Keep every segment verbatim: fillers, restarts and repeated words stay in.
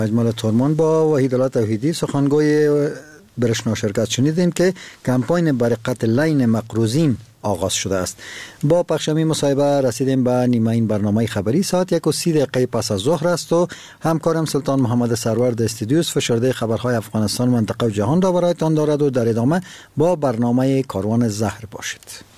مجموعه تورمان با وحیدالله توحیدی سخنگوی برشنا شرکت شنیدیم که کمپاین برای قتل لین مقروضین آغاز شده است. با پخشمی مصاحبه رسیدیم به نیمه این برنامه خبری. ساعت یک و سی دقیقه پس از ظهر است و همکارم سلطان محمد سرور در استودیوس فشرده خبرهای افغانستان، منطقه و جهان را برایتان دارد و در ادامه با برنامه کاروان زهر باشید.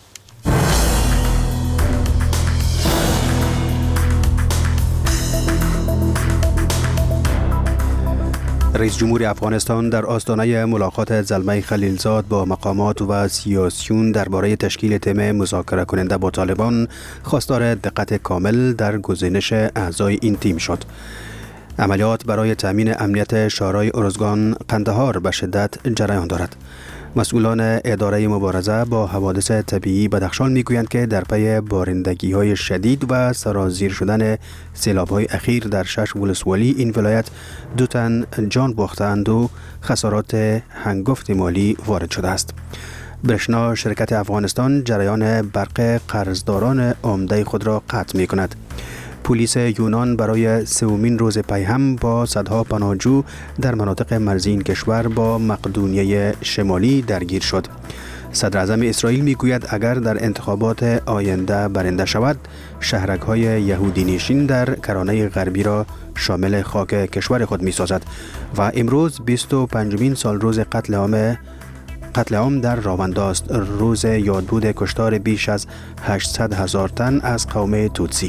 رئیس جمهور افغانستان در آستانه ملاقات زلمه خلیلزاد با مقامات و سیاسیون درباره تشکیل تیم مذاکره کننده با طالبان خواستار دقت کامل در گزینش اعضای این تیم شد. عملیات برای تامین امنیت شورای ارزگان قندهار به شدت جریان دارد. مسئولان اداره مبارزه با حوادث طبیعی بدخشان میگویند که در پی بارندگی‌های شدید و سرازیر شدن سیلاب‌های اخیر در شش ولسوالی این ولایت دو تن جان باختند و خسارات هنگفت مالی وارد شده است. برشنا شرکت افغانستان جریان برق قرضداران عمده خود را قطع می‌کند. پلیس یونان برای سومین روز پی هم با صدها پناهجو در مناطق مرزی این کشور با مقدونیه شمالی درگیر شد. صدر اعظم اسرائیل میگوید اگر در انتخابات آینده برنده شود، شهرک‌های یهودی نشین در کرانه غربی را شامل خاک کشور خود می‌سازد و امروز بیست و پنجمین سال روز قتل عام قتل عام در راوندا است، روز یادبود کشتار بیش از هشتصد هزار تن از قوم توتسی.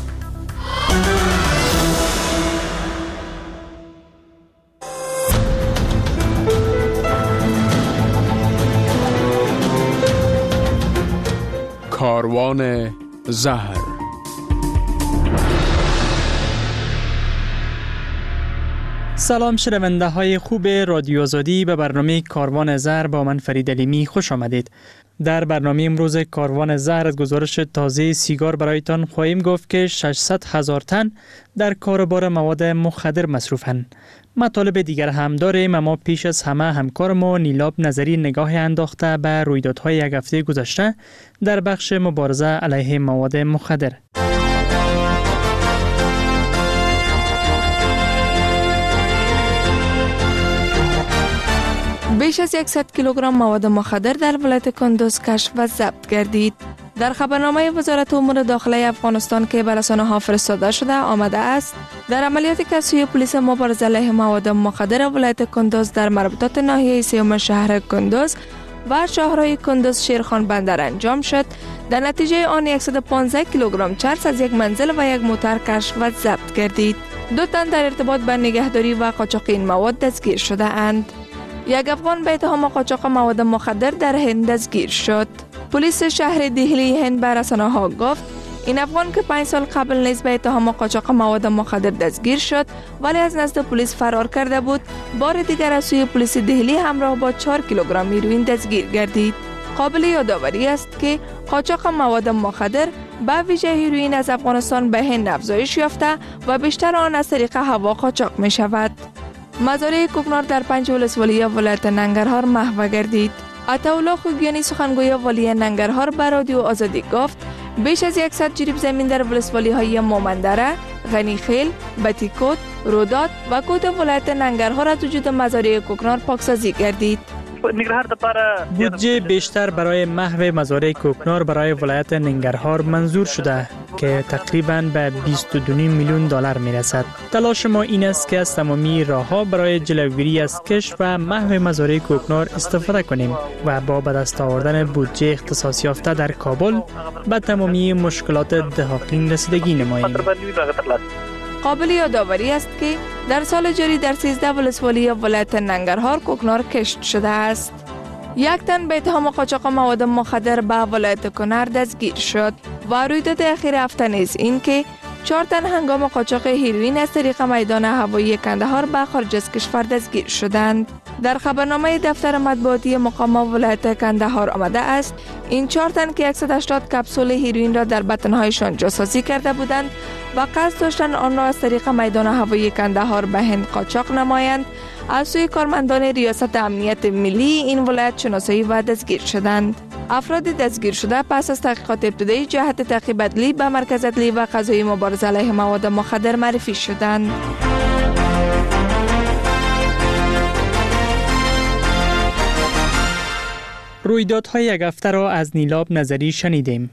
کاروان زهر. سلام شنونده های خوب رادیو آزادی، به برنامه کاروان زهر با من فرید علیمی خوش آمدید. در برنامه امروز کاروان زهر از گزارش تازه سیگار برایتان خواهیم گفت که ششصد هزار تن در کاربار مواد مخدر مصروفند. مطالب دیگر هم داریم، اما پیش از همه همکار ما نیلاب نظری نگاه انداخته به رویدادهای یک هفته گذشته در بخش مبارزه علیه مواد مخدر. بیش از صد کیلوگرم مواد مخدر در ولایت کندوز کشف و ضبط گردید. در خبرنامه وزارت امور داخله افغانستان که به رسانه‌ها فرستاده شده آمده است، در عملیاتی که سوی پلیس مبارزه علیه مواد مخدر ولایت کندوز در مربوطات ناحیه سیوم شهر کندوز و شاهرای کندوز شیرخان بندر انجام شد، در نتیجه آن صد و پانزده کیلوگرم چرس از یک منزل و یک موتر کشف و ضبط گردید. دو تن در ارتباط با نگهداری و قاچاق این مواد دستگیر شده اند. یک افغان به اتهام قاچاق مواد مخدر در هند دستگیر شد. پلیس شهر دهلی هند به رسانه‌ها گفت این افغان که پنج سال قبل نیز به اتهام قاچاق مواد مخدر دستگیر شد ولی از نزد پلیس فرار کرده بود، بار دیگر از سوی پلیس دهلی همراه با چهار کیلوگرم هیروئین دستگیر گردید. قابل یادآوری است که قاچاق مواد مخدر به ویژه هیروئین از افغانستان به هند افزایش یافته و بیشتر آن از طریق هوا قاچاق می شود. مزارع کوکنار در پنج ولسوالی ولایت ننگرهار محو گردید. عطاالله خوگیانی سخنگوی والی ننگرهار به رادیو آزادی گفت بیش از صد جریب زمین در ولسوالی های مومندره، غنیخیل، بتیکوت، روداد و کوت ولایت ننگرهار از وجود مزارع کوکنار پاکسازی گردید. بودجه بیشتر برای محو مزارع کوکنار برای ولایت ننگرهار منظور شده که تقریباً به بیست و دو میلیون دلار میرسد. تلاش ما این است که از تمامی راه‌ها برای جلوگیری از کشت و محو مزارع کوکنار استفاده کنیم و با به دست آوردن بودجه اختصاص یافته در کابل به تمامی مشکلات دهاقین رسیدگی نماییم. قابل یادآوری است که در سال جاری در سیزده ولسوالی ولایت ننگرهار کوکنار کشت شده است. یک تن به اتهام قاچاق مواد مخدر به ولایت کنر دستگیر شد و رویداد اخیر هفته نیز این که چهار تن هنگام قاچاق هیروئین از طریق میدان هوایی کندهار به خارج از کشور دستگیر شدند. در خبرنامه دفتر مطبوعاتی مقام ولایت کندهار آمده است این چهار تن که صد و هشتاد کپسول هیروئین را در بطنهایشان جاسازی کرده بودند و قصد داشتند آن را از طریق میدان هوایی کندهار به هند قاچاق نمایند، از سوی کارمندان ریاست امنیت ملی این ولایت شناسایی و دستگیر شدند. افراد دستگیر شده پس از تحقیقات ابتدایی جهت تعقیب عدلی به مرکز عدلی و قضایی مبارزه علیه مواد مخدر معرفی شدند. رویدادهای یک هفته را از نیلاب نظری شنیدیم.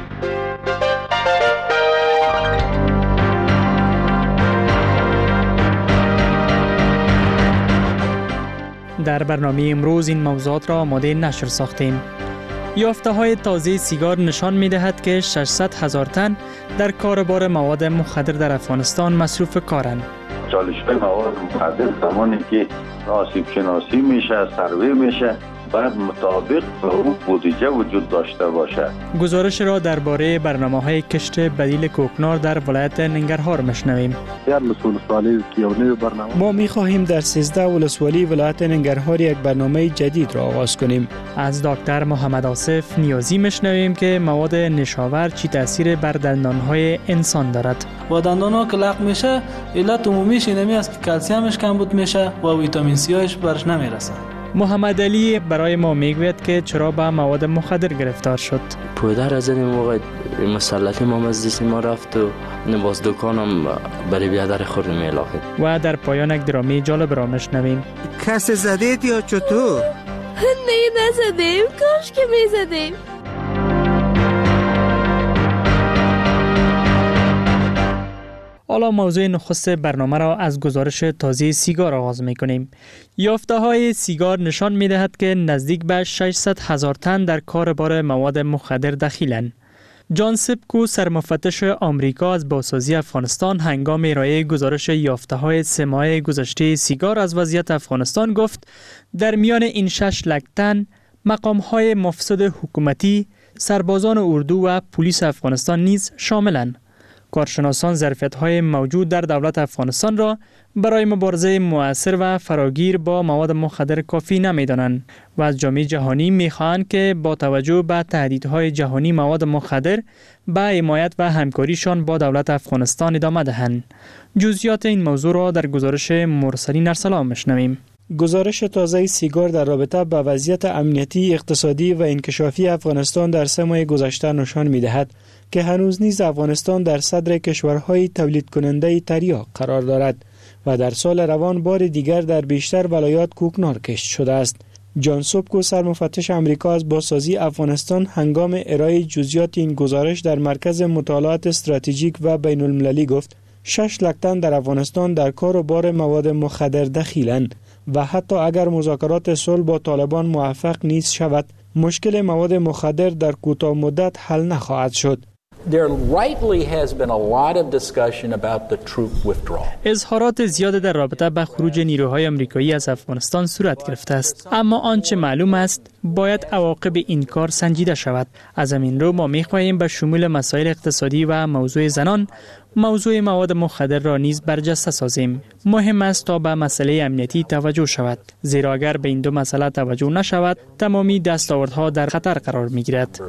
در برنامه امروز این موضوعات را آماده نشر ساختیم. یافته های تازه سیگار نشان می دهد که ششصد هزار تن در کاربار مواد مخدر در افغانستان مصروف کارند. چالش های مواد مخدر زمانی که آسیب شناسی میشه، سروی میشه، باید مطابق به اون بودجه وجود داشته باشه. گزارش را درباره برنامه‌های کشت بدیل کوکنار در ولایت ننگرهار میشنویم. در ولسوالی کیونی برنامه ما می‌خواهیم در سیزده ولسوالی ولایت ننگرهار یک برنامه جدید را آغاز کنیم. از دکتر محمد آصف نیازی میشنویم که مواد نشاور چی تاثیر بر دندان‌های انسان دارد. و دندان‌ها که لق میشه، علت عمومیش اینمی است که کلسیمش کمبود میشه و ویتامین سی هاش برش نمیرسه. محمد علی برای ما میگوید که چرا به مواد مخدر گرفتار شد. پدر از این موقع مسلطی ما مزدیسی ما رفت و باز دکانم برای بیادر خورد میلاخید. و در پایان یک درامی جالب را میشنویم. کس زدید یا چطور؟ نه نزدیم، کاش که میزدیم. حالا موضوع نخست برنامه را از گزارش تازه سیگار آغاز می‌کنیم. یافته‌های سیگار نشان می‌دهد که نزدیک به ششصد هزار تن در کاربار مواد مخدر دخیلند. جان سپکو سرمفتش آمریکا از بازسازی افغانستان هنگام ارائه گزارش یافته‌های سه ماه گذشته سیگار از وضعیت افغانستان گفت در میان این شش لک تن مقام‌های مفسد حکومتی، سربازان اردو و پلیس افغانستان نیز شاملند. کارشناسان ظرفیت‌های موجود در دولت افغانستان را برای مبارزه مؤثر و فراگیر با مواد مخدر کافی نمی‌دانند و از جامعه جهانی می‌خواهند که با توجه به تهدیدهای جهانی مواد مخدر به حمایت و همکاریشان با دولت افغانستان ادامه دهند. جزئیات این موضوع را در گزارش مرسلین ارسلان می‌شنویم. گزارش تازه سیگار در رابطه با وضعیت امنیتی، اقتصادی و انکشافی افغانستان در سه ماه گذشته نشان می‌دهد که هنوز نیز افغانستان در صدر کشورهای تولید کننده تریاک قرار دارد و در سال روان بار دیگر در بیشتر ولایات کوکنار کشت شده است. جان سپکو سرمفتش آمریکا از بازسازی افغانستان هنگام ارائه جزئیات این گزارش در مرکز مطالعات استراتژیک و بین المللی گفت شش لک تن در افغانستان در کار و بار مواد مخدر دخیلند و حتی اگر مذاکرات صلح با طالبان موفق نیست شود مشکل مواد مخدر در کوتاه مدت حل نخواهد شد. There rightly has been a lot of discussion about the troop withdrawal. اظهارات زیاد در رابطه با خروج نیروهای آمریکایی از افغانستان صورت گرفته است، اما آنچه معلوم است باید عواقب این کار سنجیده شود. از همین رو ما می‌خواهیم به شمول مسائل اقتصادی و موضوع زنان موضوع مواد مخدر را نیز برجسته سازیم. مهم است تا به مسئله امنیتی توجه شود، زیرا اگر به این دو مسئله توجه نشود تمامی دستاوردها در خطر قرار می‌گیرد.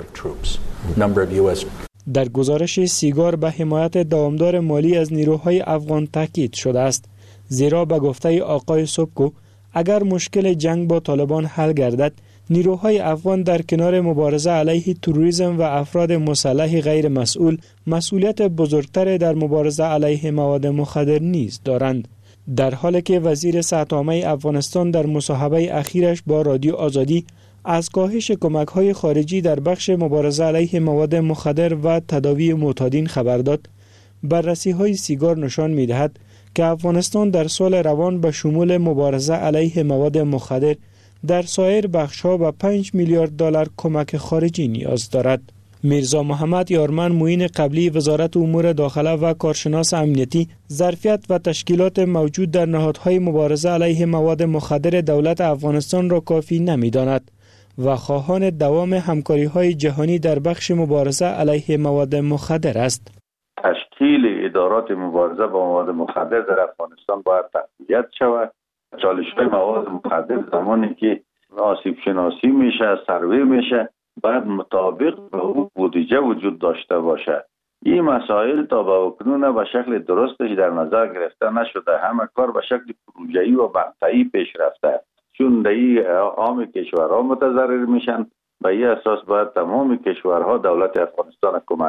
در گزارش سیگار به حمایت دوامدار مالی از نیروهای افغان تاکید شده است، زیرا به گفته آقای سپکو اگر مشکل جنگ با طالبان حل گردد نیروهای افغان در کنار مبارزه علیه تروریسم و افراد مسلح غیر مسئول مسئولیت بزرگتر در مبارزه علیه مواد مخدر نیز دارند. در حالی که وزیر صحت عامه افغانستان در مصاحبه اخیرش با رادیو آزادی از کاهش کمک‌های خارجی در بخش مبارزه علیه مواد مخدر و تداوی معتادین خبر داد، بررسی‌های سیگار نشان می‌دهد که افغانستان در سال روان به شمول مبارزه علیه مواد مخدر در سایر بخش‌ها به پنج میلیارد دلار کمک خارجی نیاز دارد. میرزا محمد یارمن معین قبلی وزارت امور داخله و کارشناس امنیتی ظرفیت و تشکیلات موجود در نهادهای مبارزه علیه مواد مخدر دولت افغانستان را کافی نمی‌داند و خواهان دوام همکاری‌های جهانی در بخش مبارزه علیه مواد مخدر است. تشکیل ادارات مبارزه با مواد مخدر در افغانستان باید تقویت شود. چالش‌های مواد مخدر زمانی که آسیب شناسی میشه، سروی میشه، باید مطابق به اون بودجه وجود داشته باشه. این مسائل تا به اکنون به شکل درستش در نظر گرفته نشده. همه کار به شکل پروژه‌ای و مقطعی پیش رفته. چون دهی عام کشورها متضرر میشن، به این اساس باید تمام کشورها دولت افغانستان کمک.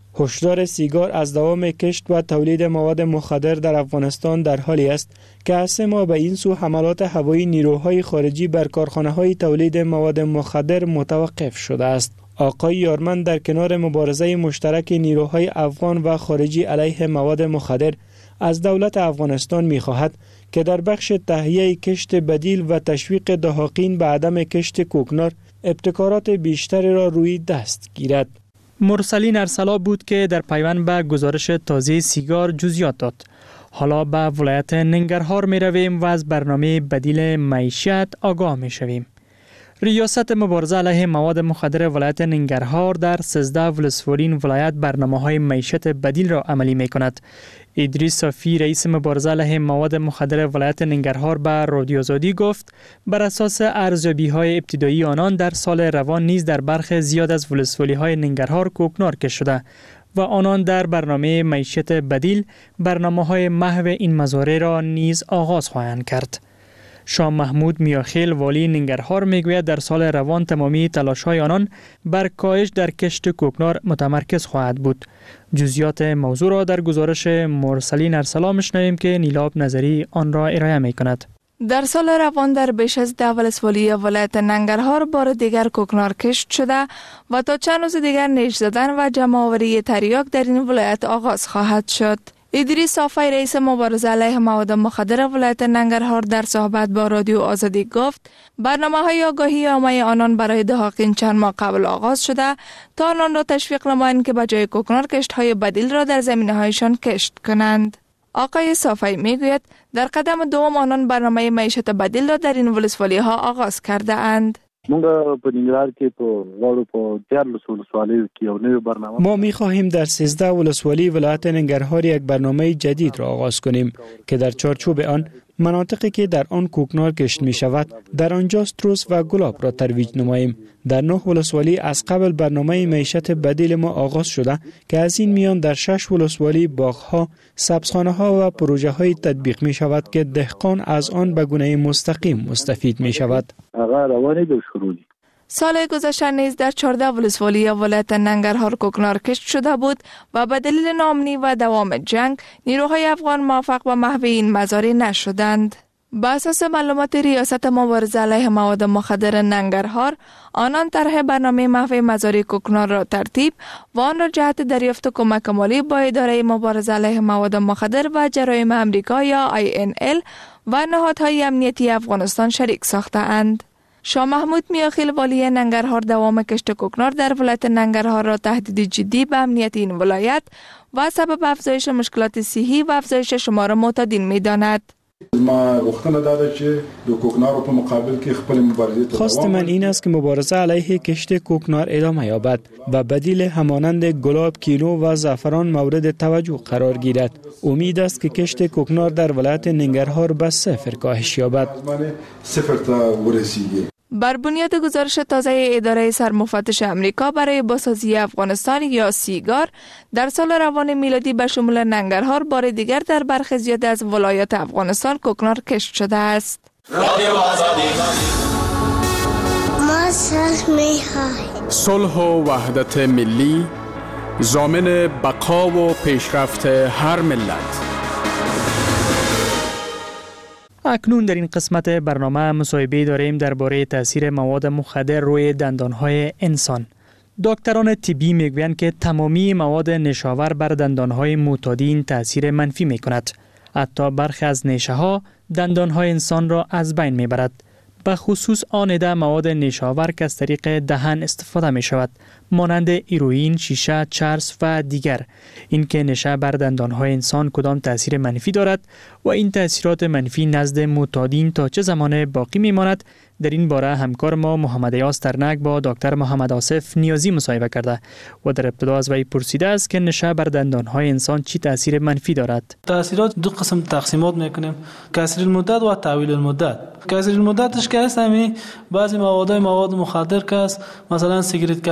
هشدار سیگار از دوام کشت و تولید مواد مخدر در افغانستان در حالی است که از سه ماه به این سو حملات هوایی نیروهای خارجی بر کارخانه‌های تولید مواد مخدر متوقف شده است. آقای یارمن در کنار مبارزه مشترک نیروهای افغان و خارجی علیه مواد مخدر از دولت افغانستان می‌خواهد که در بخش تهیه کشت بدیل و تشویق دهاقین به عدم کشت کوکنار ابتکارات بیشتری را روی دست گیرد. مرسلین ارسلا بود که در پیوند به گزارش تازه سیگار جزئیات داد. حالا به ولایت ننگرهار می رویم و از برنامه بدیل معیشت آگاه می شویم. ریاست مبارزه علیه مواد مخدر ولایت ننگرهار در سیزده ولسوالی ولایت برنامه‌های معیشت بدیل را عملی می کند. ادریس صافی رئیس مبارزه علیه مواد مخدر ولایت ننگرهار به رادیو آزادی گفت بر اساس ارزیابی‌های ابتدایی آنان در سال روان نیز در برخی زیاد از ولسوالی‌های ننگرهار کوکنار کشت شده و آنان در برنامه معیشت بدیل برنامه‌های محو این مزارع را نیز آغاز خواهند کرد. شاه محمود میاخیل والی ننگرهار میگوید در سال روان تمامی تلاش‌های آنان بر کاهش در کشت کوکنار متمرکز خواهد بود. جزئیات موضوع را در گزارش مرسلین ارسلا میشنویم که نیلاب نظری آن را ارائه میکند. در سال روان در بیش از ده ولسوالی ولایت ننگرهار بار دیگر کوکنار کشت شده و تا چند روز دیگر نیش زدن و جمع‌آوری تریاک در این ولایت آغاز خواهد شد. ادریس صافی رئیس مبارزه علیه مواد مخدر ولایت ننگرهار در صحبت با رادیو آزادی گفت برنامه‌های آگاهی عامه آنان برای دهاقین چند ماه قبل آغاز شده تا آنان را تشویق نمایند که بجای کوکنار کشت‌های بدیل را در زمینه‌هایشان کشت کنند. آقای صافی میگوید در قدم دوم آنان برنامه معیشت بدیل را در این ولسوالی‌ها آغاز کرده اند. ما می خواهیم در سیزده ولسوالی ولایت ننگرهار یک برنامه جدید را آغاز کنیم که در چارچوب آن مناطقی که در آن کوکنار کشت می شود در آنجا ستروس و گلاب را ترویج نماییم. در نه ولسوالی از قبل برنامه معیشت بدیل ما آغاز شده که از این میان در شش ولسوالی باغ‌ها، سبزخانه ها و پروژه های تطبیق می شود که دهقان از آن به گونه مستقیم مستفید می شود. سال گذشته نیز در چهارده ولسوالی ولایت ننگرهار کوکنار کشت شده بود و به دلیل ناامنی و دوام جنگ نیروهای افغان موفق به محو این مزارع نشدند. بر اساس معلومات ریاست مبارزه علیه مواد مخدر ننگرهار، آنان طرح برنامه محو مزارع کوکنار را ترتیب و آن را جهت دریافت کمک مالی با اداره مبارزه علیه مواد مخدر و جرایم امریکا یا آی ان ال و نهادهای امنیتی افغانستان شریک ساخته اند. شاه محمود میاخیل والی ننگرهار دوام کشت کوکنار در ولایت ننگرهار را تهدید جدی به امنیت این ولایت و سبب افزایش مشکلات صحی و افزایش شمار معتادین می‌داند. خواست من این است که مبارزه علیه کشت کوکنار ادامه یابد و بدیل همانند گلاب، کینو و زعفران مورد توجه قرار گیرد. امید است که کشت کوکنار در ولایت ننگرهار به صفر کاهش یابد. بر بنیاد گزارش تازه اداره سرمفتش امریکا برای بازسازی افغانستان یا سیگار، در سال روان میلادی به شمول ننگرهار بار دیگر در برخی زیاد از ولایات افغانستان کوکنار کشت شده است. رادیو آزادی ما صلح می‌خواهیم. صلح و وحدت ملی ضامن بقا و پیشرفت هر ملت. اکنون در این قسمت برنامه مصاحبه داریم درباره تاثیر مواد مخدر روی دندانهای انسان. دکتران طبی میگویند که تمامی مواد نشاور بر دندانهای معتادین تاثیر منفی میکند. حتی برخی از نیشه ها دندانهای انسان را از بین میبرد. به خصوص آن عده مواد نشاور که از طریق دهن استفاده می شود، مانند هیروئین، شیشه، چرس و دیگر. این که نشه بر دندانهای انسان کدام تاثیر منفی دارد و این تاثیرات منفی نزد معتادین تا چه زمان باقی می ماند، در این باره همکار ما محمد ایاز ترنک با دکتر محمد آصف نیازی مصاحبه کرده و در ابتدا از وی پرسیده است که نشه بر دندانهای انسان چی تاثیر منفی دارد. تاثیرات دو قسم تقسیمات میکنیم: کسر المدت و طویل المدت. کسر المدتش که هست همین بعضی مواد مواد مخدر که است، مثلا سیگارت کشیدن،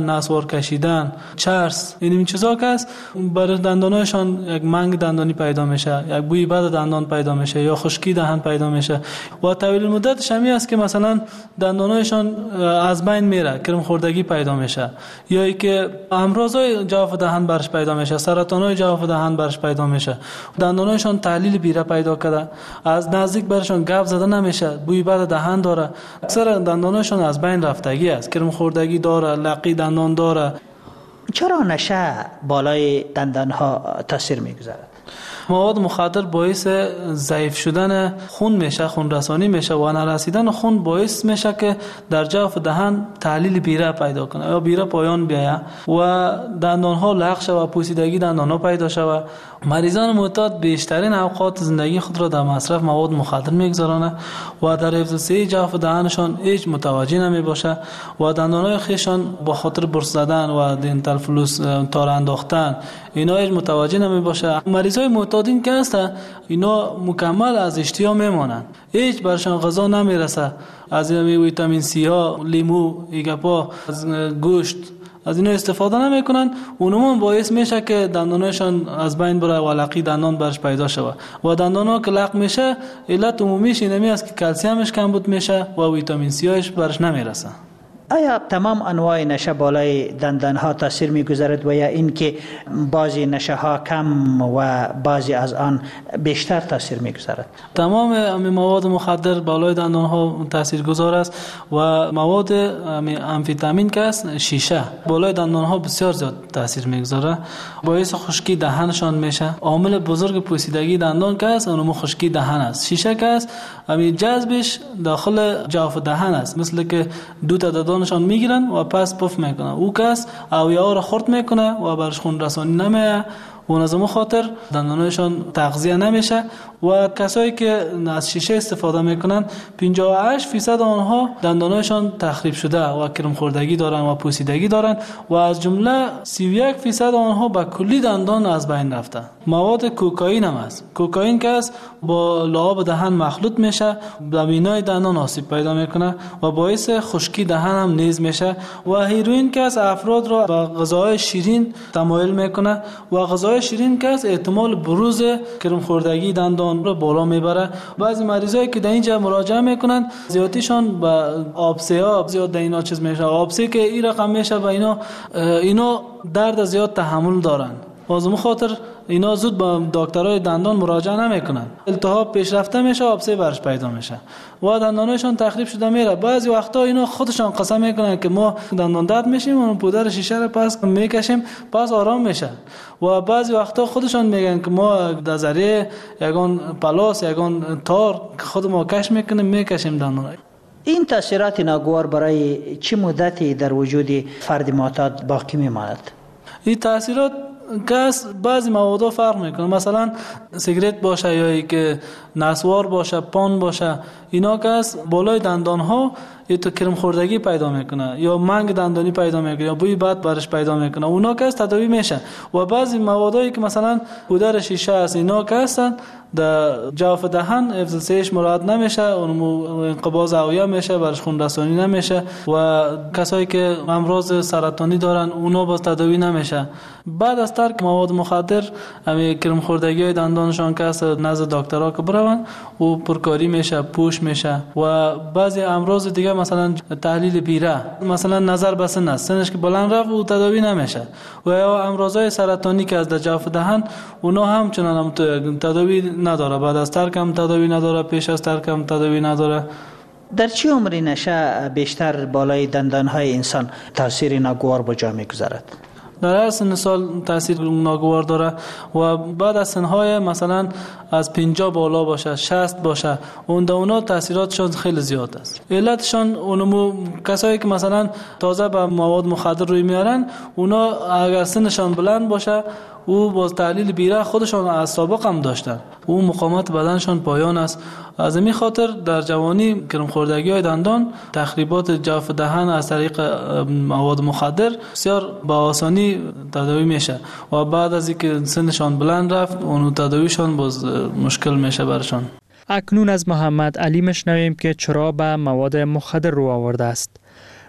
کشیدن، نسوار کشیدن، چرس، این چیزا که است برای دندانایشان یک منگ دندانی پیدا میشه، یک بوی بد دندان پیدا میشه یا خشکی دهان پیدا میشه و طویل مدت همی است که مثلا دندانایشان از بین میره، کرم خوردگی پیدا میشه یا ای که امراضای جوف دهان برش پیدا میشه، سرطانای جوف دهان برش پیدا میشه، دندانایشان تحلیل بیره پیدا کرده، از نزدیک برشان گپ زده نمیشه، بوی بد دهان داره، اکثر دندانایشان از بین رفتگی است، کرم خوردگی داره، لقی دندان داره. چرا نشه بالای دندان ها تاثیر میگذارد؟ مواد مخدر باعث ضعیف شدن خون میشه، خون رسانی میشه و نرسیدن خون باعث میشه که در جوف دهان تحلیل بیره پیدا کنه یا بیره پایان بیایه و دندان ها لغو شوه و پوسیدگی دندان ها پیدا شوه. مریضان معتاد بیشترین اوقات زندگی خود را در مصرف مواد مخدر میگذرانه و در حفظ صحت جوف دهانشان هیچ متوجه نمی باشه و دندان های خیشان با خاطر برس زدن و دنتال فلوس تار انداختن اینا هیچ متوجه نمی باشه. مریض های معتادین که هستن اینا مکمل از اشتها میمانند، هیچ برشان غذا نمیرسه، از ویتامین سی ها، لیمو، ایگپا، از گوشت از اینا استفاده نمیکنن، اونم باعث میشه که دندانشان از بین بره و لقی دندان برش پیدا شوه و دندانا که لق میشه علت عمومیش اینمی است که کلسیمش کمبود میشه و ویتامین سی هاش برش نمیرسه. آیا تمام انواع نشه بالای دندان ها تاثیر میگذارد و یا این که بعضی نشه ها کم و بعضی از آن بیشتر تاثیر میگذارد؟ تمام مواد مخدر بالای دندان ها تاثیرگذار است و مواد امفیتامین که است شیشه بالای دندان ها بسیار زیاد تاثیر میگذاره، باعث خشکی دهانشان میشه. عامل بزرگ پوسیدگی دندان که است اونم خشکی دهان است. شیشه که است همین جذبش داخل جوف دهان است، مثل که دو تا دندانشان میگیرن و پس پف میکنن، او کس اویاها را خرد میکنه و برش خون رسانی نمیه و از اون خاطر دندانشان تغذیه نمیشه و کسایی که از شیشه استفاده میکنن پنجاه و هشت درصد آنها دندانشان تخریب شده و کرم خوردگی دارن و پوسیدگی دارن و از جمله سی و یک درصد آنها به کلی دندان از بین رفته. مواد کوکائین هم است. کوکائین که است با لعاب دهان مخلوط میشه، به بینای دندان آسیب پیدا میکنه و باعث خشکی دهان هم نیز میشه و هیروئین که است افراد را به غذاهای شیرین تمایل میکنه و غذاهای شیرین که است احتمال بروز کرم خوردگی دندان رو بالا میبره. بعضی مریضایی که در اینجا مراجعه میکنن زیادیشان با آبسه ها زیاد در اینا چیز میشه، آبسه که این رقم میشه و اینا اینا درد زیاد تحمل دارن و از اون خاطر اینا زود با دکترای دندان مراجعه نمیکنن، التهاب پیشرفته میشه، آبسه برش پیدا میشه و دندانشون تخریب شده میره. بعضی وقتا اینا خودشان قسم میکنن که ما دندان درد میشیم و پودر شیشه رو پس میکشیم پس آرام میشه و بعضی وقتا خودشان میگن که ما در ذریعه یگان پلاس یگان تار خود ما کش میکنیم میکشیم دندان. این تاثیرات ناگوار برای چه مدتی در وجود فرد معتاد باقی میماند؟ این تاثیرات گاز بعضی مواد فرق میکنه، مثلا سیگرت باشه یا ای که نسوار باشه، پان باشه، اینا گاز بالای دندان ها یه تو کرم خوردگی پیدا میکنه یا منگ دندانی پیدا میکنه یا بوی بد برش پیدا میکنه، اونا گاز تداوی میشه. و بعضی موادایی که مثلا پودر شیشه است اینا که هستن در جوف دهان حفظ صحتش مراعات نمیشه، اون انقباض اوعیه میشه، برش خون رسانی نمیشه و کسایی که امراض سرطانی دارن اونا باز تداوی نمیشه. بعد از ترک مواد مخدر همین کرم خوردگی های دندانشان که هست نزد دکترها که برون و پرکاری میشه، پوش میشه و بعضی امراض دیگه مثلا تحلیل بیره، مثلا نظر به سن است، سنش که بلند رفت و تداوی نمیشه و یا امراضای سرطانی که از در جوف دهان اونا هم چنان هم تداوی نداره، بعد از ترک هم تداوی نداره، پیش از ترک هم تداوی نداره. در چه عمری نشه بیشتر بالای دندانهای انسان تاثیر ناگوار با جا میگذارد؟ در هر سن سال تاثیر ناگوار داره و بعد از سنهای مثلا از پنجاه بالا باشه، شصت باشه، اون در اونا تاثیراتشون خیلی زیاد است. علتشون اونمو کسایی که مثلا تازه به مواد مخدر روی میارن اونا اگر سنشان بلند باشه او باز تحلیل بیره خودشان از سابق هم داشتن، او مقاومت بدنشان پایان است. از این خاطر در جوانی کرم خوردگی های دندان تخریبات جوف دهان از طریق مواد مخدر بسیار با آسانی تداوی میشه و بعد از اینکه سنشان بلند رفت اون تداویشان باز مشکل میشه برشان. اکنون از محمد علی مشنویم که چرا به مواد مخدر رو آورده است.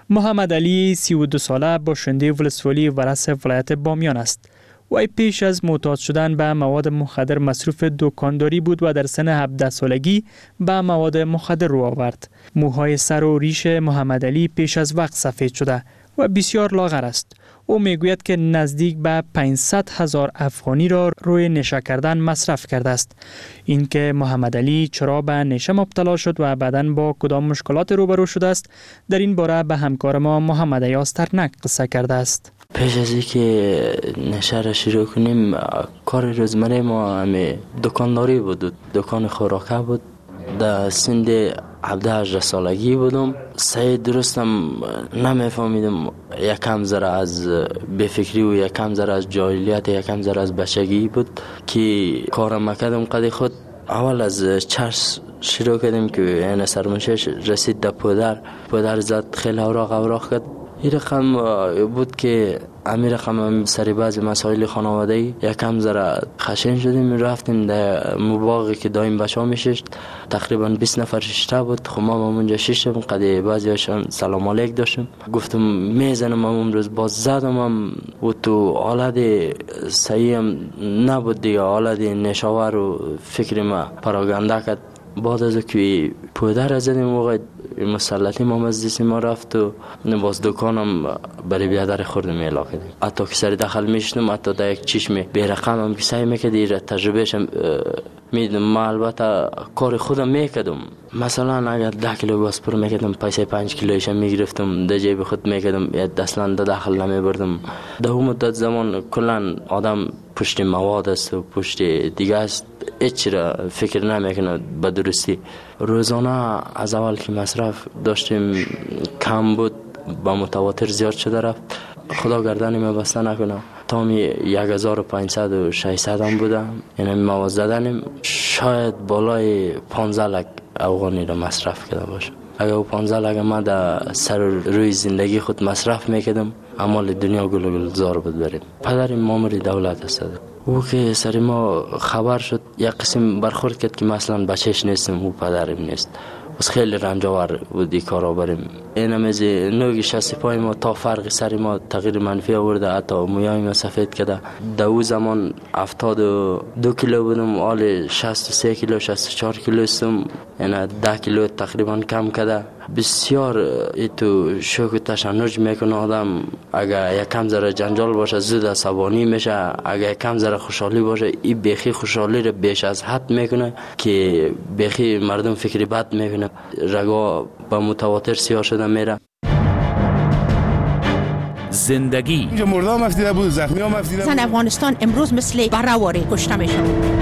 محمد علی سی و دو ساله باشنده ولسوالی ورس ولایت بامیان است. وی پیش از معتاد شدن به مواد مخدر مصروف دکانداری بود و در سن هفده سالگی به مواد مخدر رو آورد. موهای سر و ریش محمد علی پیش از وقت سفید شده و بسیار لاغر است. او میگوید که نزدیک به پانصد هزار افغانی را روی نشه کردن مصرف کرده است. اینکه محمد علی چرا به نشه مبتلا شد و بعداً با کدام مشکلات روبرو شده است، در این باره به همکار ما محمد ایاز ترنک قصه کرده است. پیش از اینکه نشه را شروع کنیم، کار روزمره ما همه دکانداری بود، دکان خوراکه بود. در سند هفده هجده سالگی بودم. صحیح درستم نمیفهمیدم، یکم ذره از بفکری و یکم ذره از جاهلیت، یکم ذره از بچگی بود که کارم مکردم. قدی خود اول از چرس شروع کردیم که این سرمنشش رسید در پدر پدر زد خیلی اوراق اوراق کرد. این رقم بود که امی رقم سری بعضی مسائل خانواده‌ای یکم ذره خشن شدیم. رفتیم در مباغی که دایم بچه ها میششت، تقریبا بیست نفر ششته بود. خب ما اونجا ششتم. قدی بعضی هاشون سلام علیک داشتم، گفتم میزنم اون روز باز زدم هم و تو حالت صحیح هم نبود دیگه، حالت نشاور و فکر ما پراگنده کرد. بعد از که پدر زدیم موقع مسلطی ما مزدیسی ما رفت و باز دکانم برای بیادر خوردم اعلا کردیم. حتی که سری داخل میشتم، حتی در یک چشم بیرقم هم که سعی میکردی تجربهشم میدم. ما البته کار خودم میکردم. مثلا اگر ده کیلو گاسپور میکردم، پیسه پنج کیلویشم میگرفتم در جیب خود میکردم، یا دستلان در داخل نمیبردم. در اون مدت زمان کلان آدم پشت مواد است و پشت دیگه است، هیچ را فکر نمیکنه به درستی. روزانه از اول که مصرف داشتیم کم بود، با متواتر زیاد شده رفت. خدا گردن ما بسته نکنه، تا می یک هزار و پانصد و ششصد هم بودم. یعنی مواد زدنیم شاید بالای پانزده لک افغانی را مصرف کرده باشم. اگر او پانزده لک ما در سر روی زندگی خود مصرف میکردم، اعمال دنیا گل گل زار بود بریم. پدرم مامور دولت است. او که سر ما خبر شد، یک قسم برخورد کرد که مثلا بچهش نیستم، او پدرم نیست. بس خیلی رنجاور بودی کارا بریم. این همیزی نوگی شستی پای ما تا فرق سر ما تغییر منفی آورده، حتی مویای ما سفید کرده. در او زمان هفتاد و دو کیلو بودم، حال شصت و سه کیلو شصت و چهار کیلو استم، یعنی ده کیلو تقریبا کم کرده. بسیار ایتو شوک و تشنج میکنه آدم. اگر یک کم ذره جنجال باشه زود عصبانی میشه، اگر یک کم ذره خوشحالی باشه این بیخی خوشحالی رو بیش از حد میکنه که بیخی مردم فکری بد میکنه، رگا با متواتر سیاه شده میره. زندگی اینجا مردا هم افتیده بود، زخمی هم افتیده بود. زن افغانستان امروز مثل براواری کشته میشه.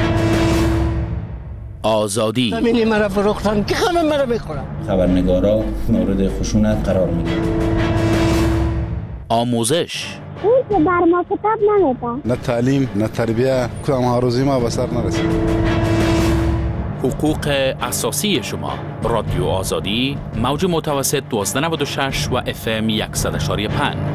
آزادی زمینی مرا فروختن که همه مرا میخورن. خبرنگارا مورد خشونت قرار میگیرن. آموزش اون که بر ما کتاب نمیده. نه تعلیم نه تربیه، کدام آرزوی ما به سر نرسید. حقوق اساسی شما. رادیو آزادی، موج متوسط دوازده نود و شش و اف ام صد و یک و پنج.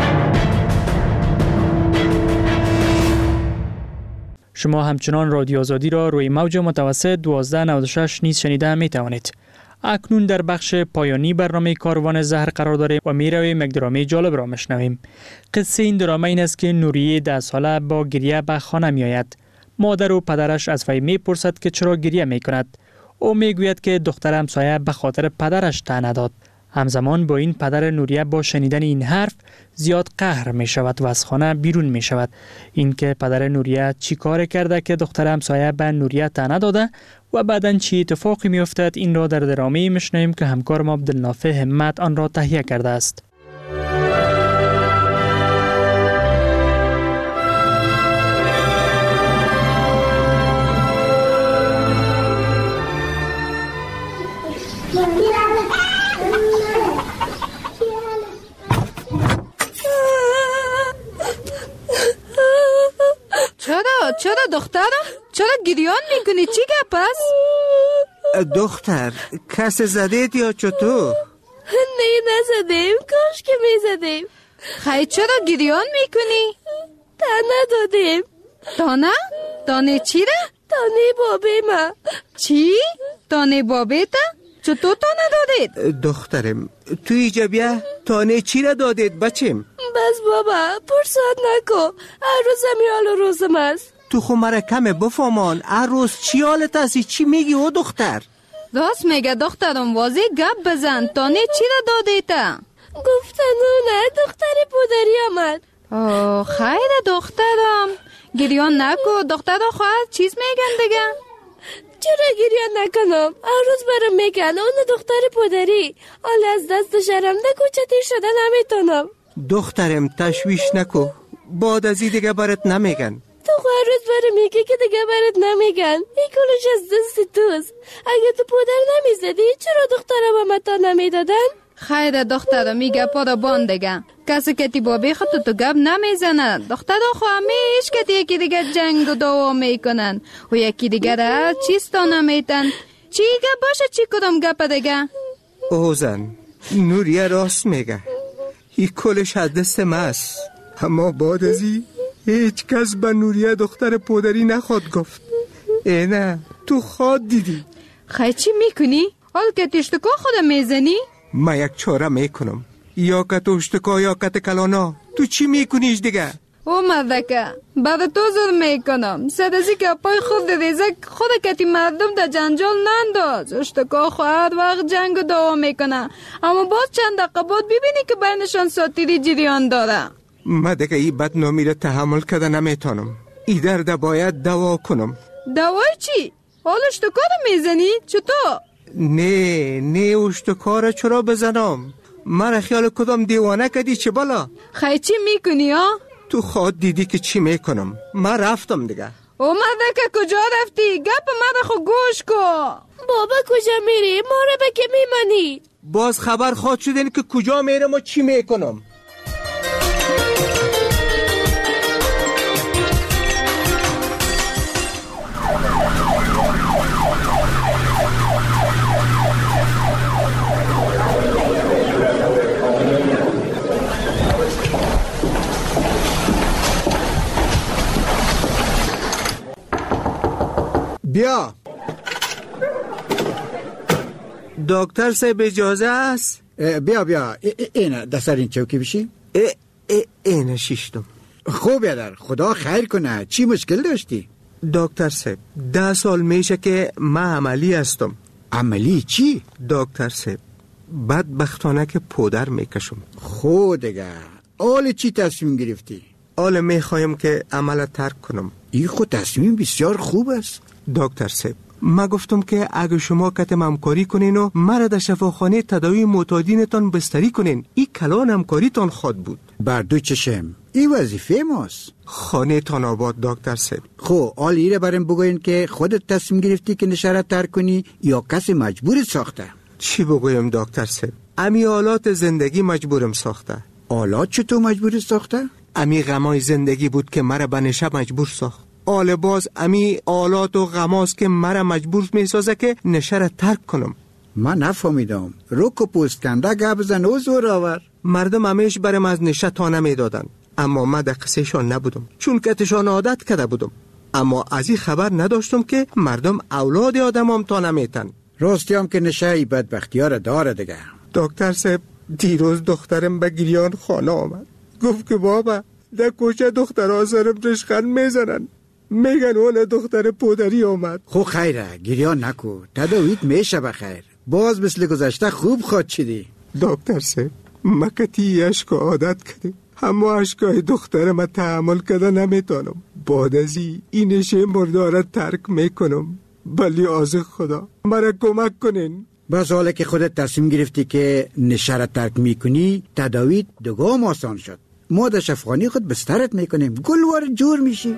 شما همچنان رادیو آزادی را روی موج متوسط دوازده نود و شش نیز شنیده می توانید. اکنون در بخش پایانی برنامه کاروان زهر قرار داریم و می رویم یک درامه جالب را میشنویم. قصه این درامه این است که نوریه ده ساله با گریه به خانه می آید. مادر و پدرش از وی می پرسد که چرا گریه می کند. او می گوید که دختر همسایه به خاطر پدرش طعنه داد. همزمان با این پدر نوریه با شنیدن این حرف زیاد قهر می شود و از خانه بیرون می شود. این که پدر نوریه چی کار کرده که دختر همسایه به نوریه طعنه داده و بعداً چی اتفاقی می افتد، این را در درامه میشنویم که همکار ما عبدالنافع همت آن را تهیه کرده است. چرا؟ چرا دخترم؟ چرا گریان میکنی؟ چی گپ است؟ دختر کس زدید یا چطور؟ نه نزدیم، کاش که میزدیم. خیلی چرا گریان میکنی؟ تانه دادیم. تانه؟ تانه چی را؟ تانه بابی ما. چی؟ تانه بابی تا؟ چطور تا ندادید؟ دخترم تو ایجا بیا تانه چی را دادید بچم؟ بس بابا پرساد نکو، هر روز همی حال روزم است. تو خو مرا کمه بفهمان هر روز چی حالت هستی؟ چی میگی او دختر؟ راست میگه دخترم، واضح گپ بزن. تانه چی را دادید؟ گفتن نه دختر پدری آمد. اوه خیر دخترم، گریان نکو. دختر خواهد چیز میگن دیگه؟ چرا گریان نکنم؟ هر روز برام میگن اون دختر پدری. حال از دست شرم نکوچتی شدن نمیتونم. دخترم تشویش نکو، بعد از این دیگه برات نمیگن. تو هر روز برام میگی که دیگه برات نمیگن. این کلش از دست توست. اگه تو پدر نمیزدی چرا دخترم با متا نمیدادن؟ خیر دخترم میگه پا بان دیگه. کسی که تی بابی خود تو گپ نمیزنن. دختر خو همیش که یکی دیگه جنگ و دعوا میکنن و یکی دیگه را چیز تا نمیتن. چی گپ باشه چی کدام گپ دیگه؟ اوزن نوریه راست میگه، این کلش از دست ماست. اما بعد از این هیچ کس به نوریه دختر پدری نخواد گفت. ای نه تو خواد دیدی. خیر چی میکنی؟ حال که تشتکا خود میزنی؟ ما یک چاره میکنم، یا که تو اشتکا یا که کلانا. تو چی میکنیش دیگه؟ او مردکه بعد تو زر میکنم. سدازی که پای خود ریزه خود کتی مردم در جنجال ننداز. اشتکا خواهد وقت جنگ و دعوا میکنه، اما باز چند دقیقه بعد ببینی که بینشان ساتیری جریان داره. ما دیگه این بدنامی را تحمل کرده نمیتونم. ای درد باید دوا کنم. دوای چی؟ حال اشتکا رو میزنی؟ چطور؟ نه نه اشتکا را چرا بزنم؟ مرا خیال کدام دیوانه کدی چه بالا؟ خیلی چی میکنی ها؟ تو خود دیدی که چی میکنم. من رفتم دیگه. او مدرکه کجا رفتی؟ گپ من خو گوش کو. بابا کجا میری؟ ما را به که میمانی؟ باز خبر خواهد شدین که کجا میرم و چی میکنم. بیا دکتر صاحب اجازه است؟ بیا بیا اینه دستر این چوکی بشی. اینه شیشتم. خوب بیادر خدا خیر کنه. چی مشکل داشتی؟ دکتر صاحب ده سال میشه که من عملی هستم. عملی چی؟ دکتر صاحب بدبختانه که پودر میکشم. خود دیگه آل چی تصمیم گرفتی؟ آل میخوایم که عمل ترک کنم. این خود تصمیم بسیار خوب است. دکتر صاحب ما گفتم که اگه شما کتم همکاری کنین و مرا در شفاخانه تداوی معتادینتان بستری کنین، این کلان همکاریتان خواد بود. بر دو چشم این وظیفه ماست. خانه تان آباد دکتر صاحب. خو آل ایره برم بگوین که خودت تصمیم گرفتی که نشره ترک کنی یا کسی مجبور ساخته؟ چی بگویم دکتر صاحب؟ امی آلات زندگی مجبورم ساخته. آلات چطور مجبور ساخته؟ امی غمای زندگی بود که مرا به نشه مجبور ساخت. آل باز امی آلات و غماست که مرا مجبور میسازه که نشه را ترک کنم. من نفهمیدم. روک و پوست کنده گپ بزن و زور آور. مردم همیش برم از نشه تا نمیدادن، اما من در قصهشان نبودم چون کتشان عادت کرده بودم. اما از این خبر نداشتم که مردم اولاد آدم هم تا نمیتن. راستی هم که نشه ای بدبختی ها را داره دیگه. دکتر صاحب دیروز دخترم به گریان خانه آمد، گفت که بابا در کوچه دختر آزارم رشخند میزنن، میگن اون دختر پدری آمد. خو خیره گریان نکو، تداویت میشه بخیر. باز مثل گذشته خوب خود شدی. دکتر صاحب مکتی عشق عادت کردیم، اما عشقای دخترم تحمل کرده نمیتونم. بعد از این نشه مرداره ترک میکنم. بلی آز خدا مرا کمک کنین. بس حالا که خودت تصمیم گرفتی که نشه را ترک میکنی، تداویت دگام آسان شد. ما در شفاخانه خود بسترت میکنیم، گلوار جور میشی.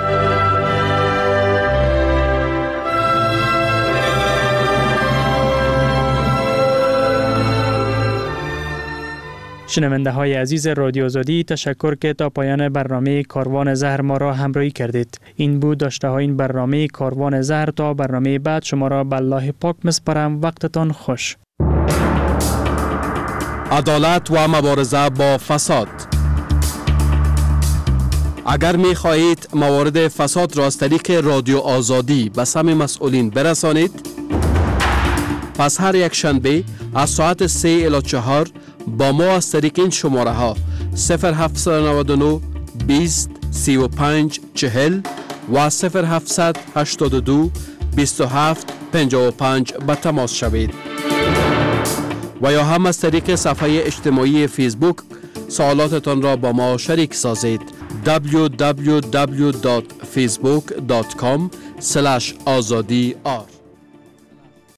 شنونده های عزیز رادیو آزادی، تشکر که تا پایان برنامه کاروان زهر ما را همراهی کردید. این بود داشته های این برنامه کاروان زهر. تا برنامه بعد شما را به الله پاک مسپارم. وقتتان خوش. عدالت و مبارزه با فساد. اگر می خواهید موارد فساد را از طریق رادیو آزادی به سمع مسئولین برسانید، پس هر یک شنبه از ساعت سه الی چهار با ما از طریق این شماره ها صفر هفت نه نه بیست سی و پنج چهل و صفر هفت هشت دو بیست و هفت پنجاه و پنج به تماس شوید و یا هم از طریق صفحه اجتماعی فیسبوک سوالاتتان را با ما شریک سازید. دبلیو دبلیو دبلیو دات فیسبوک دات کام اسلش آزادی آر